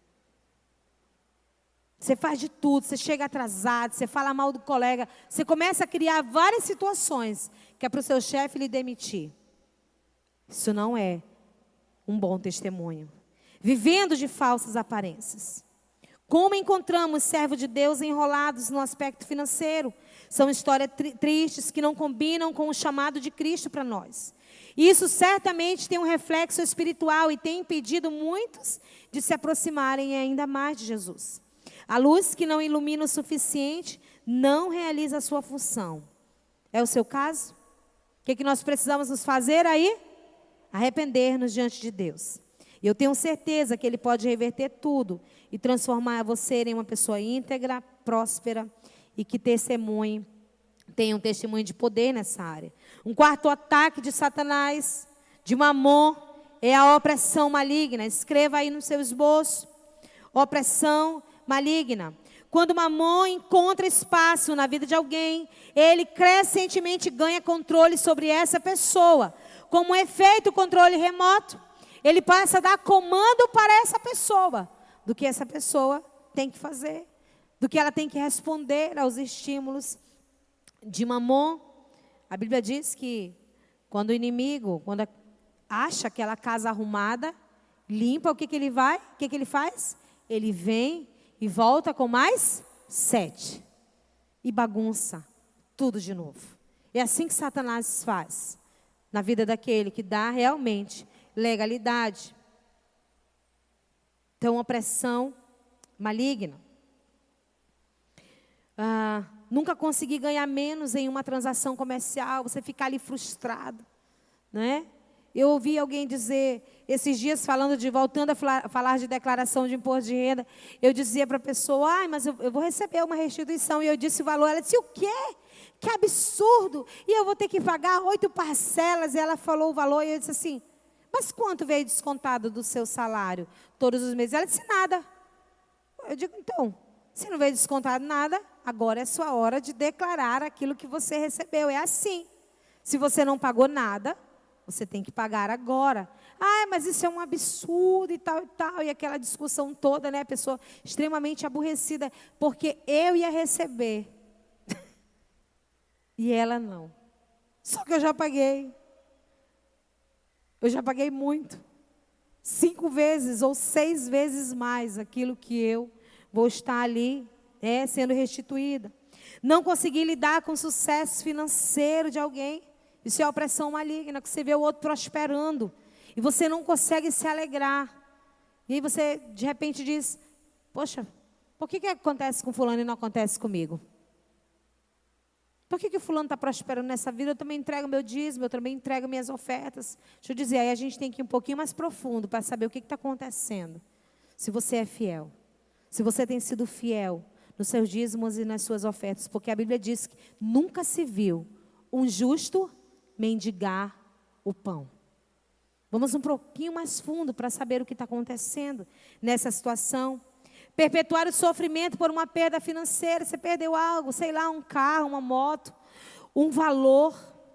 Você faz de tudo, você chega atrasado, você fala mal do colega, você começa a criar várias situações que é para o seu chefe lhe demitir. Isso não é um bom testemunho. Vivendo de falsas aparências. Como encontramos servos de Deus enrolados no aspecto financeiro? São histórias tri- tristes que não combinam com o chamado de Cristo para nós. Isso certamente tem um reflexo espiritual e tem impedido muitos de se aproximarem ainda mais de Jesus. A luz que não ilumina o suficiente não realiza a sua função. É o seu caso? O que, que nós precisamos nos fazer aí? Arrepender-nos diante de Deus. E eu tenho certeza que Ele pode reverter tudo e transformar você em uma pessoa íntegra, próspera e que testemunhe, tenha um testemunho de poder nessa área. Um quarto ataque de Satanás, de Mamon, é a opressão maligna. Escreva aí no seu esboço. Opressão maligna. Quando Mamon encontra espaço na vida de alguém, ele crescentemente ganha controle sobre essa pessoa. Como efeito, controle remoto, ele passa a dar comando para essa pessoa, do que essa pessoa tem que fazer, do que ela tem que responder aos estímulos de Mamon. A Bíblia diz que quando o inimigo, quando acha aquela casa arrumada, limpa, o que, que ele vai? O que, que ele faz? Ele vem e volta com mais sete. E bagunça tudo de novo. É assim que Satanás faz na vida daquele que dá realmente legalidade. Então, opressão maligna. Ah, nunca conseguir ganhar menos em uma transação comercial, você ficar ali frustrado, né? Eu ouvi alguém dizer, esses dias falando de, voltando a falar de declaração de imposto de renda, eu dizia para a pessoa, ah, mas eu, eu vou receber uma restituição, e eu disse o valor, ela disse, o quê? Que absurdo! E eu vou ter que pagar oito parcelas. E ela falou o valor e eu disse assim, mas quanto veio descontado do seu salário todos os meses? Ela disse, nada. Eu digo, então, se não veio descontado nada, agora é sua hora de declarar aquilo que você recebeu. É assim. Se você não pagou nada, você tem que pagar agora. Ah, mas isso é um absurdo e tal e tal. E aquela discussão toda, né? A pessoa extremamente aborrecida, porque eu ia receber. E ela não. Só que eu já paguei. Eu já paguei muito. Cinco vezes ou seis vezes mais aquilo que eu vou estar ali, é, sendo restituída. Não consegui lidar com o sucesso financeiro de alguém. Isso é opressão maligna, que você vê o outro prosperando. E você não consegue se alegrar. E aí você, de repente, diz, poxa, por que que acontece com fulano e não acontece comigo? Por que que o fulano está prosperando nessa vida? Eu também entrego meu dízimo, eu também entrego minhas ofertas. Deixa eu dizer, aí a gente tem que ir um pouquinho mais profundo para saber o que está acontecendo. Se você é fiel. Se você tem sido fiel nos seus dízimos e nas suas ofertas. Porque a Bíblia diz que nunca se viu um justo mendigar o pão. Vamos um pouquinho mais fundo para saber o que está acontecendo nessa situação. Perpetuar o sofrimento por uma perda financeira. Você perdeu algo, sei lá, um carro, uma moto, um valor.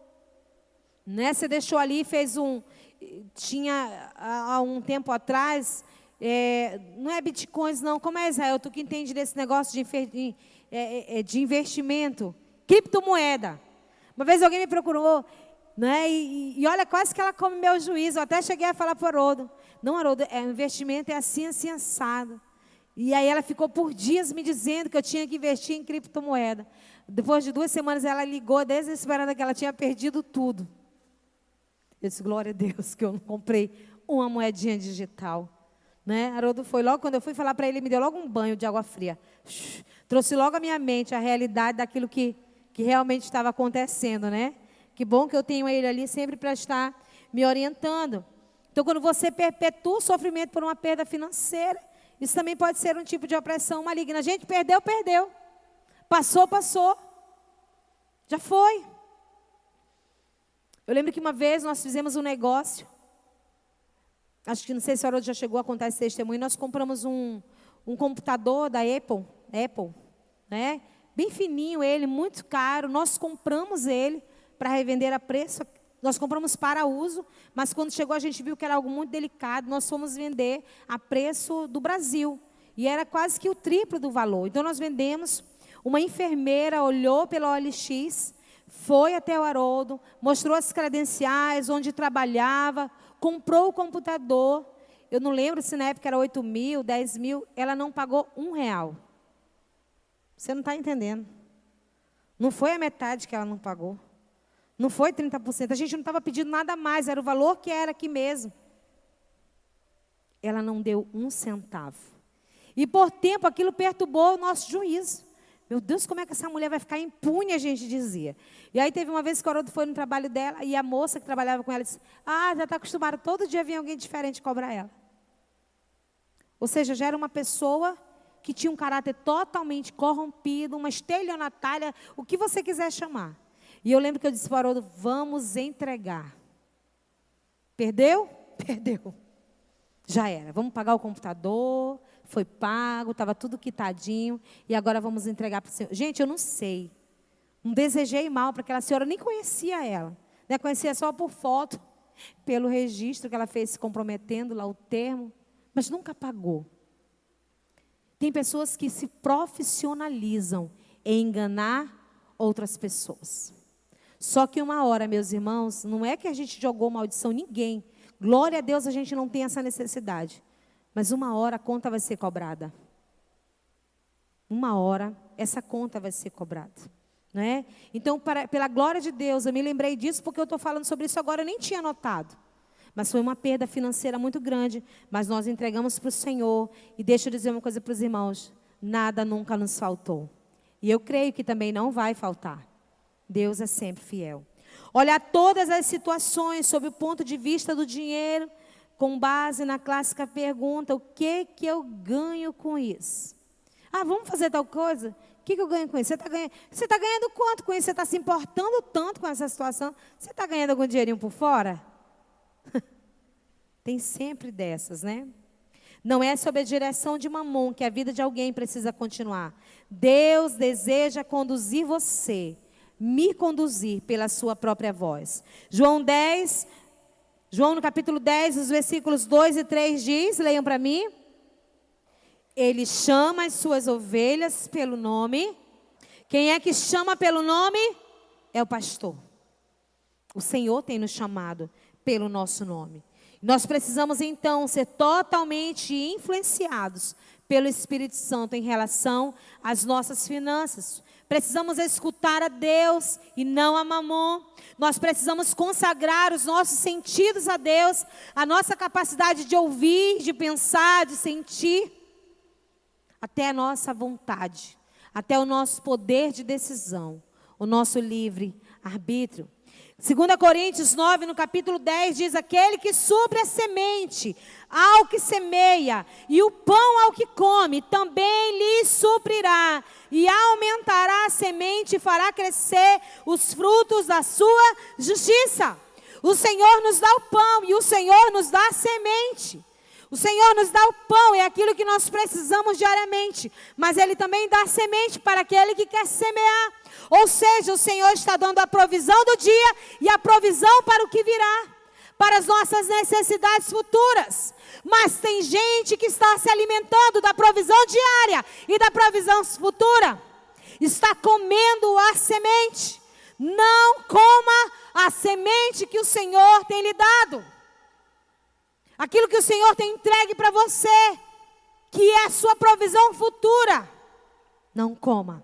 Né? Você deixou ali e fez um... Tinha, há um tempo atrás, é, não é bitcoins não, como é, Israel? Tu que entende desse negócio de, de, é, de investimento. Criptomoeda. Uma vez alguém me procurou, né? E, e olha, quase que ela come meu juízo. Eu até cheguei a falar para o Haroldo. Não, Haroldo, é, o investimento é assim, assim, assado. E aí ela ficou por dias me dizendo que eu tinha que investir em criptomoeda. Depois de duas semanas ela ligou desesperada que ela tinha perdido tudo. Eu disse, glória a Deus, que eu não comprei uma moedinha digital. Né? Haroldo foi logo, quando eu fui falar para ele, ele me deu logo um banho de água fria. Trouxe logo à minha mente a realidade daquilo que, que realmente estava acontecendo, né? Que bom que eu tenho ele ali sempre para estar me orientando. Então, quando você perpetua o sofrimento por uma perda financeira, isso também pode ser um tipo de opressão maligna. A gente perdeu, perdeu. Passou, passou. Já foi. Eu lembro que uma vez nós fizemos um negócio. Acho que não sei se a Haroldo já chegou a contar esse testemunho. Nós compramos um, um computador da Apple. Apple, né? Bem fininho ele, muito caro. Nós compramos ele para revender a preço. Nós compramos para uso, mas quando chegou a gente viu que era algo muito delicado. Nós fomos vender a preço do Brasil. E era quase que o triplo do valor. Então nós vendemos. Uma enfermeira olhou pela O L X, foi até o Haroldo, mostrou as credenciais, onde trabalhava, comprou o computador. Eu não lembro se na época era oito mil, dez mil. Ela não pagou um real. Você não está entendendo. Não foi a metade que ela não pagou. Não foi trinta por cento. A gente não estava pedindo nada mais. Era o valor que era aqui mesmo. Ela não deu um centavo. E por tempo aquilo perturbou o nosso juízo. Meu Deus, como é que essa mulher vai ficar impune, a gente dizia. E aí teve uma vez que o Haroldo foi no trabalho dela e a moça que trabalhava com ela disse, ah, já está acostumada, todo dia vem alguém diferente cobrar ela. Ou seja, já era uma pessoa que tinha um caráter totalmente corrompido, uma estelionatária, o que você quiser chamar. E eu lembro que eu disse para o Haroldo, vamos entregar. Perdeu? Perdeu. Já era. Vamos pagar o computador, foi pago, estava tudo quitadinho, e agora vamos entregar para o Senhor. Gente, eu não sei. Não desejei mal para aquela senhora, nem conhecia ela. Né? Conhecia só por foto, pelo registro que ela fez se comprometendo, lá o termo, mas nunca pagou. Tem pessoas que se profissionalizam em enganar outras pessoas. Só que uma hora, meus irmãos, não é que a gente jogou maldição em ninguém. Glória a Deus, a gente não tem essa necessidade. Mas uma hora a conta vai ser cobrada. Uma hora essa conta vai ser cobrada. Né? Então, para, pela glória de Deus, eu me lembrei disso porque eu estou falando sobre isso agora, eu nem tinha notado. Mas foi uma perda financeira muito grande. Mas nós entregamos para o Senhor. E deixa eu dizer uma coisa para os irmãos. Nada nunca nos faltou. E eu creio que também não vai faltar. Deus é sempre fiel. Olhar todas as situações sob o ponto de vista do dinheiro, com base na clássica pergunta, o que que eu ganho com isso? Ah, vamos fazer tal coisa? que, que eu ganho com isso? Você está ganhando, você tá ganhando quanto com isso? Você está se importando tanto com essa situação? Você está ganhando algum dinheirinho por fora? Tem sempre dessas, né? Não é sob a direção de Mamon que a vida de alguém precisa continuar. Deus deseja conduzir você, me conduzir pela sua própria voz. João dez, João no capítulo dez, os versículos dois e três diz, leiam para mim. Ele chama as suas ovelhas pelo nome. Quem é que chama pelo nome? É o pastor. O Senhor tem nos chamado pelo nosso nome. Nós precisamos, então, ser totalmente influenciados pelo Espírito Santo em relação às nossas finanças. Precisamos escutar a Deus e não a Mamon. Nós precisamos consagrar os nossos sentidos a Deus, a nossa capacidade de ouvir, de pensar, de sentir, até a nossa vontade, até o nosso poder de decisão, o nosso livre arbítrio. Segunda Coríntios nove, no capítulo dez, diz: aquele que supre a semente ao que semeia e o pão ao que come, também lhe suprirá e aumentará a semente e fará crescer os frutos da sua justiça. O Senhor nos dá o pão e o Senhor nos dá a semente. O Senhor nos dá o pão, é aquilo que nós precisamos diariamente, mas Ele também dá a semente para aquele que quer semear. Ou seja, o Senhor está dando a provisão do dia e a provisão para o que virá, para as nossas necessidades futuras. Mas tem gente que está se alimentando da provisão diária e da provisão futura. Está comendo a semente. Não coma a semente que o Senhor tem lhe dado. Aquilo que o Senhor tem entregue para você, que é a sua provisão futura. Não coma.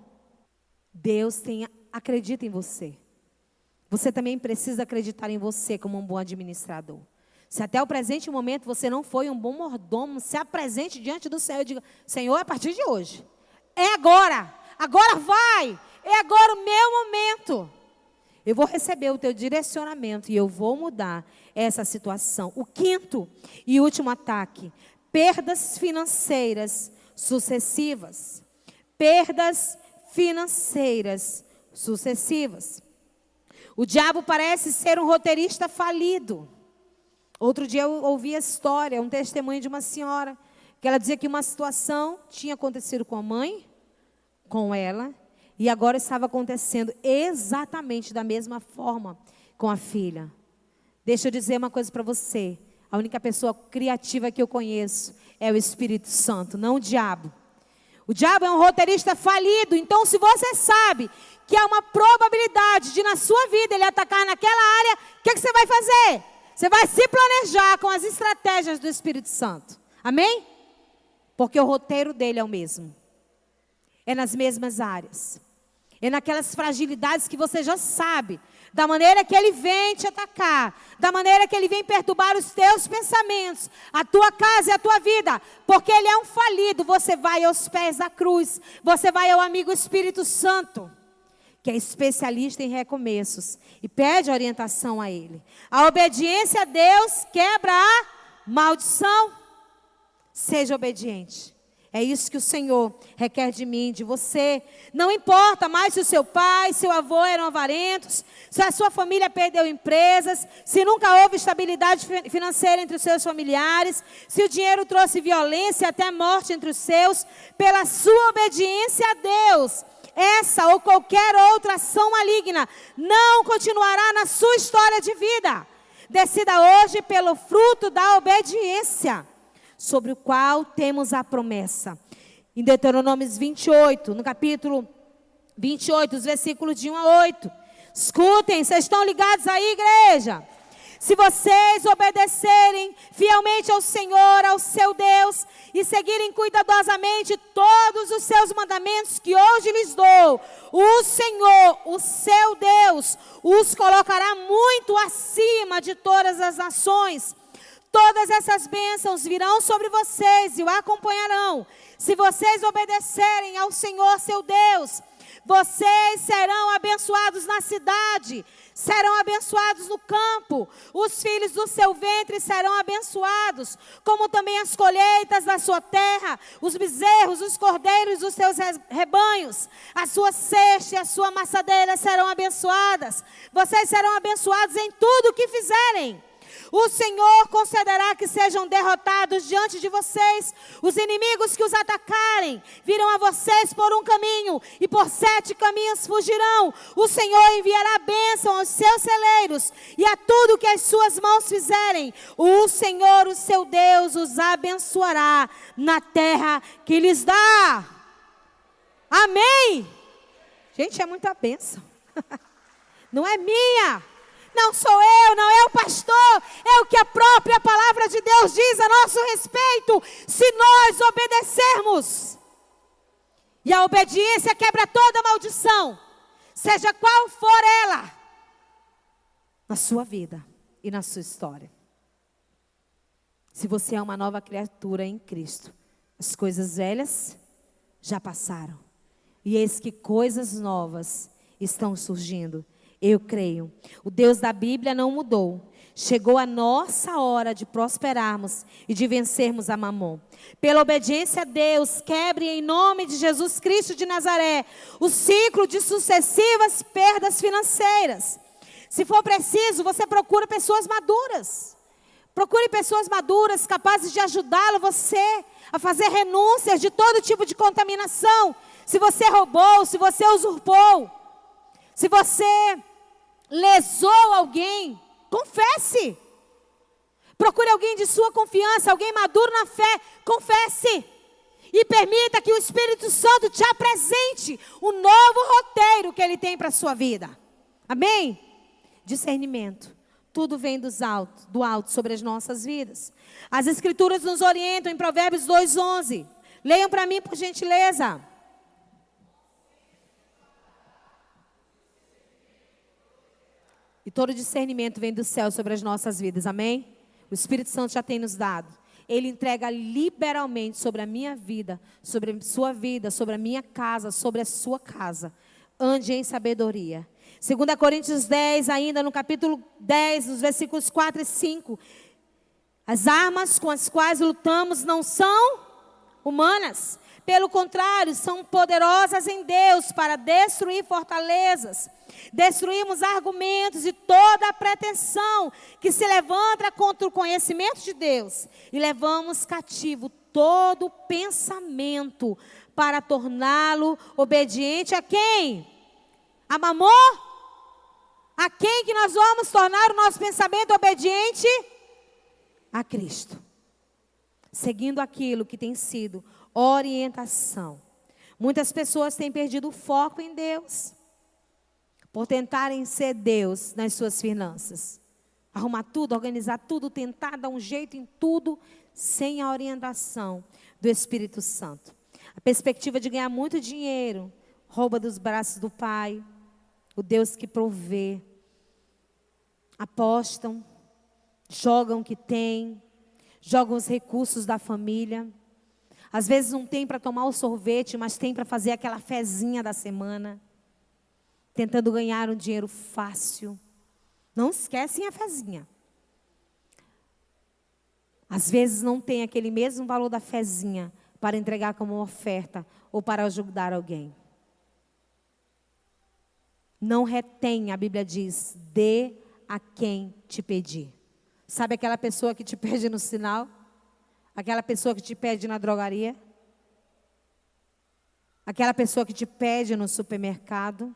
Deus tem, acredita em você. Você também precisa acreditar em você como um bom administrador. Se até o presente momento você não foi um bom mordomo, se apresente diante do Senhor e diga: Senhor, é a partir de hoje. É agora. Agora vai. É agora o meu momento. Eu vou receber o teu direcionamento e eu vou mudar essa situação. O quinto e último ataque: perdas financeiras sucessivas. Perdas financeiras sucessivas. O diabo parece ser um roteirista falido. Outro dia eu ouvi a história, um testemunho de uma senhora, que ela dizia que uma situação tinha acontecido com a mãe, com ela, e agora estava acontecendo exatamente da mesma forma com a filha. Deixa eu dizer uma coisa para você. A única pessoa criativa que eu conheço é o Espírito Santo, não o diabo. O diabo é um roteirista falido. Então, se você sabe que há uma probabilidade de na sua vida ele atacar naquela área, o que, que você vai fazer? Você vai se planejar com as estratégias do Espírito Santo. Amém? Porque o roteiro dele é o mesmo. É nas mesmas áreas. É naquelas fragilidades que você já sabe. Da maneira que ele vem te atacar, da maneira que ele vem perturbar os teus pensamentos, a tua casa e a tua vida, porque ele é um falido. Você vai aos pés da cruz, você vai ao amigo Espírito Santo, que é especialista em recomeços, e pede orientação a ele. A obediência a Deus quebra a maldição. Seja obediente. É isso que o Senhor requer de mim, de você. Não importa mais se o seu pai, seu avô eram avarentos, se a sua família perdeu empresas, se nunca houve estabilidade financeira entre os seus familiares, se o dinheiro trouxe violência até morte entre os seus, pela sua obediência a Deus, essa ou qualquer outra ação maligna não continuará na sua história de vida. Decida hoje pelo fruto da obediência, sobre o qual temos a promessa. Em Deuteronômio vinte e oito, no capítulo vinte e oito, os versículos de um a oito. Escutem, vocês estão ligados aí, igreja? Se vocês obedecerem fielmente ao Senhor, ao seu Deus, e seguirem cuidadosamente todos os seus mandamentos que hoje lhes dou, o Senhor, o seu Deus, os colocará muito acima de todas as nações. Todas essas bênçãos virão sobre vocês e o acompanharão, se vocês obedecerem ao Senhor, seu Deus. Vocês serão abençoados na cidade, serão abençoados no campo. Os filhos do seu ventre serão abençoados, como também as colheitas da sua terra, os bezerros, os cordeiros dos seus rebanhos. A sua cesta e a sua amassadeira serão abençoadas. Vocês serão abençoados em tudo o que fizerem. O Senhor concederá que sejam derrotados diante de vocês os inimigos que os atacarem. Virão a vocês por um caminho e por sete caminhos fugirão. O Senhor enviará bênção aos seus celeiros e a tudo que as suas mãos fizerem. O Senhor, o seu Deus, os abençoará na terra que lhes dá. Amém? Gente, é muita bênção. Não é minha. Não sou eu, não é o pastor, é o que a própria palavra de Deus diz a nosso respeito, se nós obedecermos. E a obediência quebra toda maldição, seja qual for ela, na sua vida e na sua história. Se você é uma nova criatura em Cristo, as coisas velhas já passaram, e eis que coisas novas estão surgindo. Eu creio. O Deus da Bíblia não mudou. Chegou a nossa hora de prosperarmos e de vencermos a Mamon. Pela obediência a Deus, quebre em nome de Jesus Cristo de Nazaré o ciclo de sucessivas perdas financeiras. Se for preciso, você procura pessoas maduras. Procure pessoas maduras capazes de ajudá-lo você a fazer renúncias de todo tipo de contaminação. Se você roubou, se você usurpou, se você lesou alguém, confesse. Procure alguém de sua confiança, alguém maduro na fé, confesse. E permita que o Espírito Santo te apresente o novo roteiro que Ele tem para a sua vida. Amém? Discernimento. Tudo vem dos altos, do alto sobre as nossas vidas. As Escrituras nos orientam em Provérbios dois, onze. Leiam para mim, por gentileza. E todo discernimento vem do céu sobre as nossas vidas, amém? O Espírito Santo já tem nos dado. Ele entrega liberalmente sobre a minha vida, sobre a sua vida, sobre a minha casa, sobre a sua casa. Ande em sabedoria. Segunda Coríntios dez, ainda no capítulo dez, nos versículos quatro e cinco. As armas com as quais lutamos não são humanas. Pelo contrário, são poderosas em Deus para destruir fortalezas. Destruímos argumentos e toda a pretensão que se levanta contra o conhecimento de Deus. E levamos cativo todo pensamento para torná-lo obediente a quem? A Mamon? A quem que nós vamos tornar o nosso pensamento obediente? A Cristo. Seguindo aquilo que tem sido orientação. Muitas pessoas têm perdido o foco em Deus, por tentarem ser Deus nas suas finanças. Arrumar tudo, organizar tudo, tentar dar um jeito em tudo, sem a orientação do Espírito Santo. A perspectiva de ganhar muito dinheiro, rouba dos braços do Pai, o Deus que provê. Apostam, jogam o que tem, jogam os recursos da família. Às vezes não tem para tomar o sorvete, mas tem para fazer aquela fezinha da semana. Tentando ganhar um dinheiro fácil. Não esquecem a fezinha. Às vezes não tem aquele mesmo valor da fezinha para entregar como oferta ou para ajudar alguém. Não retém, a Bíblia diz, dê a quem te pedir. Sabe aquela pessoa que te pede no sinal? Aquela pessoa que te pede na drogaria? Aquela pessoa que te pede no supermercado?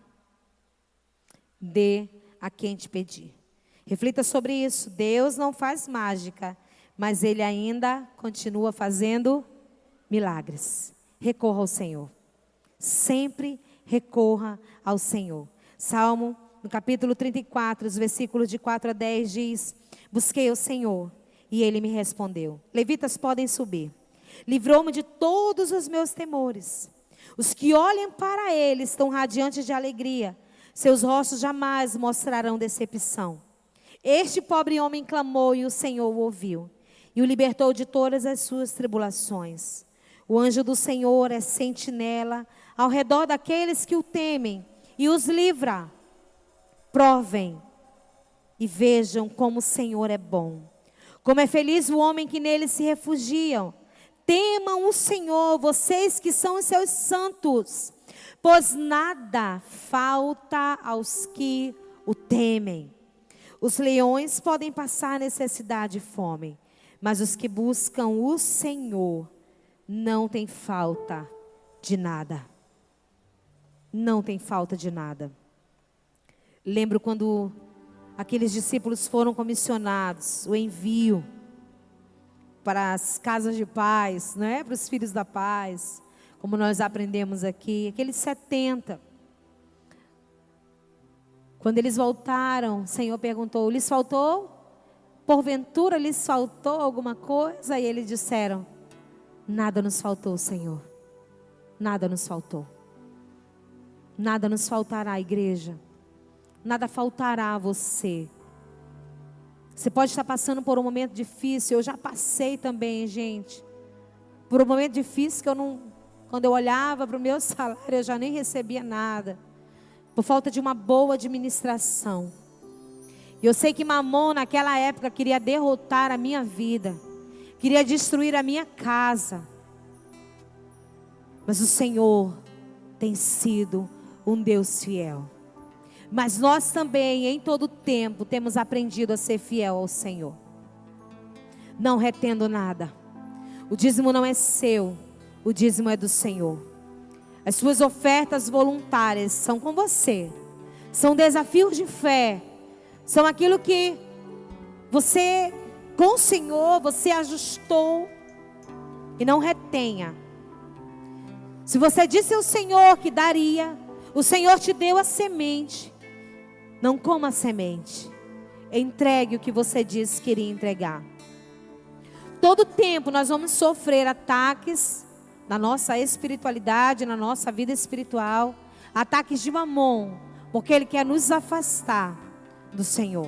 Dê a quem te pedir. Reflita sobre isso. Deus não faz mágica, mas Ele ainda continua fazendo milagres. Recorra ao Senhor. Sempre recorra ao Senhor. Salmo, no capítulo trinta e quatro, os versículos de quatro a dez, diz: busquei o Senhor e Ele me respondeu. Levitas podem subir. Livrou-me de todos os meus temores. Os que olham para Ele estão radiantes de alegria. Seus rostos jamais mostrarão decepção. Este pobre homem clamou e o Senhor o ouviu. E o libertou de todas as suas tribulações. O anjo do Senhor é sentinela ao redor daqueles que o temem e os livra. Provem e vejam como o Senhor é bom. Como é feliz o homem que nele se refugiam. Temam o Senhor, vocês que são os seus santos, pois nada falta aos que o temem. Os leões podem passar necessidade e fome, mas os que buscam o Senhor não têm falta de nada. Não tem falta de nada. Lembro quando aqueles discípulos foram comissionados, o envio para as casas de paz, não é? Para os filhos da paz, como nós aprendemos aqui, aqueles setenta. Quando eles voltaram, o Senhor perguntou, lhes faltou? Porventura lhes faltou alguma coisa? E eles disseram, nada nos faltou, Senhor. Nada nos faltou. Nada nos faltará, igreja. Nada faltará a você. Você pode estar passando por um momento difícil. Eu já passei também, gente. Por um momento difícil que eu não... Quando eu olhava para o meu salário, eu já nem recebia nada. Por falta de uma boa administração. E eu sei que Mamon naquela época queria derrotar a minha vida. Queria destruir a minha casa. Mas o Senhor tem sido um Deus fiel. Mas nós também, em todo tempo, temos aprendido a ser fiel ao Senhor. Não retendo nada. O dízimo não é seu, o dízimo é do Senhor. As suas ofertas voluntárias são com você. São desafios de fé. São aquilo que você, com o Senhor, você ajustou. E não retenha. Se você disse ao Senhor que daria, o Senhor te deu a semente. Não coma a semente. Entregue o que você disse que iria entregar. Todo tempo nós vamos sofrer ataques na nossa espiritualidade, na nossa vida espiritual. Ataques de Mamon, porque ele quer nos afastar do Senhor.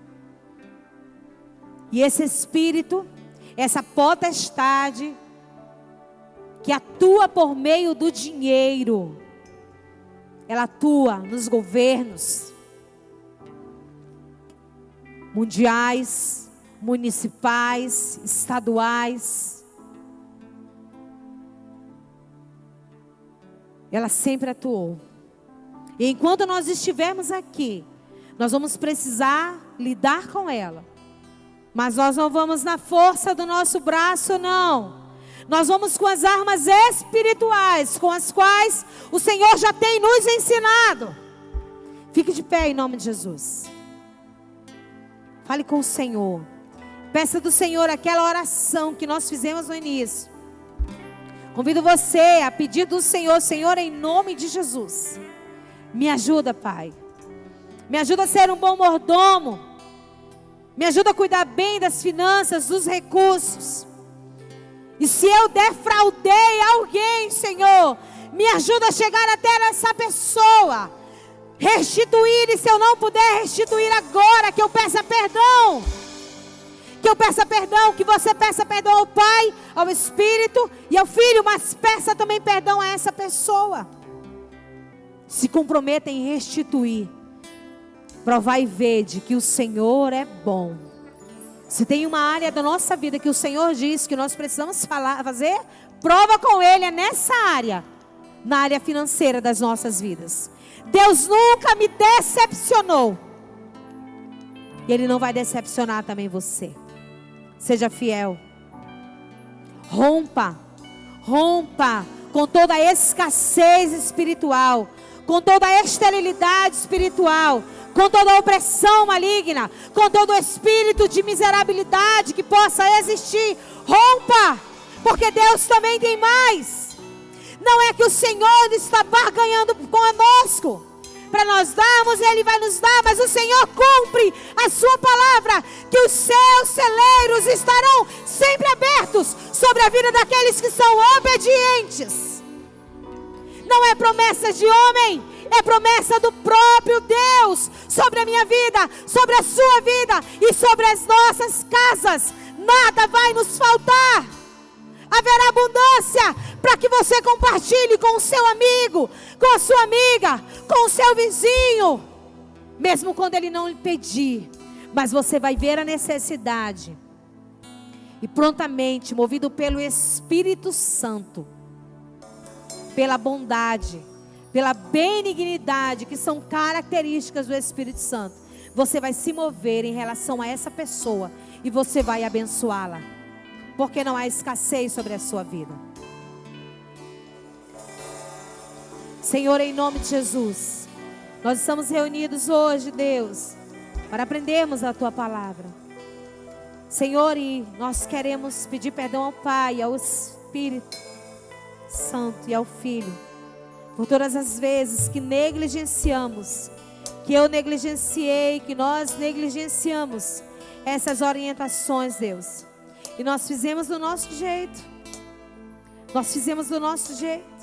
E esse espírito, essa potestade que atua por meio do dinheiro, ela atua nos governos mundiais, municipais, estaduais. Ela sempre atuou. E enquanto nós estivermos aqui, nós vamos precisar lidar com ela. Mas nós não vamos na força do nosso braço, não. Nós vamos com as armas espirituais, com as quais o Senhor já tem nos ensinado. Fique de pé em nome de Jesus. Fale com o Senhor. Peça do Senhor aquela oração que nós fizemos no início. Convido você a pedir do Senhor, Senhor, em nome de Jesus. Me ajuda, Pai. Me ajuda a ser um bom mordomo. Me ajuda a cuidar bem das finanças, dos recursos. E se eu defraudei alguém, Senhor, me ajuda a chegar até essa pessoa. Restituir, e se eu não puder restituir agora, que eu peça perdão. Que eu peça perdão, que você peça perdão ao Pai, ao Espírito e ao Filho, mas peça também perdão a essa pessoa. Se comprometa em restituir. Provai e vede que o Senhor é bom. Se tem uma área da nossa vida que o Senhor diz que nós precisamos falar, fazer, prova com Ele, é nessa área. Na área financeira das nossas vidas. Deus nunca me decepcionou. E Ele não vai decepcionar também você. Seja fiel. Rompa. Rompa com toda a escassez espiritual. Com toda a esterilidade espiritual. Com toda a opressão maligna. Com todo o espírito de miserabilidade que possa existir. Rompa. Porque Deus também tem mais. Não é que o Senhor está barganhando conosco para nós darmos, Ele vai nos dar, mas o Senhor cumpre a sua palavra, que os seus celeiros estarão sempre abertos sobre a vida daqueles que são obedientes. Não é promessa de homem, é promessa do próprio Deus sobre a minha vida, sobre a sua vida e sobre as nossas casas. Nada vai nos faltar. Haverá abundância, para que você compartilhe com o seu amigo, com a sua amiga, com o seu vizinho, mesmo quando ele não lhe pedir. Mas você vai ver a necessidade e prontamente, movido pelo Espírito Santo, pela bondade, pela benignidade, que são características do Espírito Santo, você vai se mover em relação a essa pessoa e você vai abençoá-la, porque não há escassez sobre a sua vida. Senhor, em nome de Jesus, nós estamos reunidos hoje, Deus, para aprendermos a Tua palavra. Senhor, e nós queremos pedir perdão ao Pai, ao Espírito Santo e ao Filho, por todas as vezes que negligenciamos, que eu negligenciei, que nós negligenciamos essas orientações, Deus. E nós fizemos do nosso jeito. Nós fizemos do nosso jeito.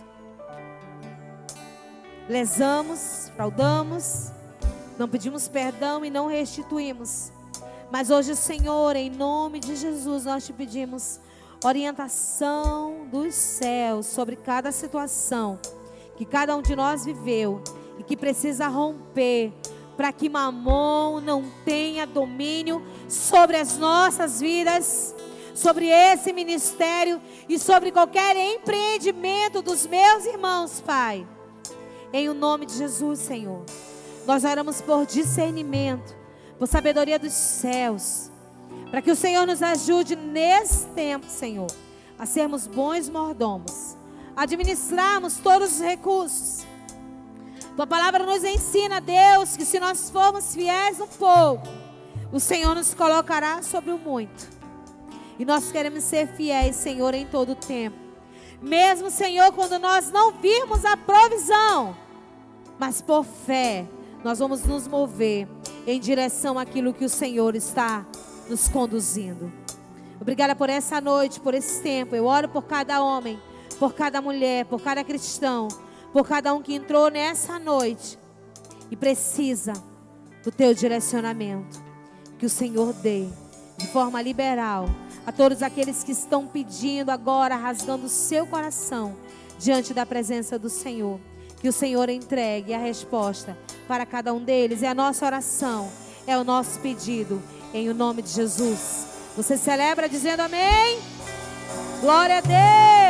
Lesamos, fraudamos, não pedimos perdão e não restituímos. Mas hoje, Senhor, em nome de Jesus, nós te pedimos orientação dos céus sobre cada situação que cada um de nós viveu e que precisa romper, para que Mamon não tenha domínio sobre as nossas vidas, sobre esse ministério e sobre qualquer empreendimento dos meus irmãos, Pai. Em o nome de Jesus, Senhor, nós oramos por discernimento, por sabedoria dos céus, para que o Senhor nos ajude nesse tempo, Senhor, a sermos bons mordomos, a administrarmos todos os recursos. Tua palavra nos ensina, Deus, que se nós formos fiéis no pouco, o Senhor nos colocará sobre o muito. E nós queremos ser fiéis, Senhor, em todo o tempo. Mesmo, Senhor, quando nós não virmos a provisão, mas por fé, nós vamos nos mover em direção àquilo que o Senhor está nos conduzindo. Obrigada por essa noite, por esse tempo. Eu oro por cada homem, por cada mulher, por cada cristão, por cada um que entrou nessa noite e precisa do teu direcionamento. Que o Senhor dê de forma liberal a todos aqueles que estão pedindo agora, rasgando o seu coração diante da presença do Senhor. Que o Senhor entregue a resposta para cada um deles. É a nossa oração, é o nosso pedido, em o nome de Jesus. Você celebra dizendo amém? Glória a Deus!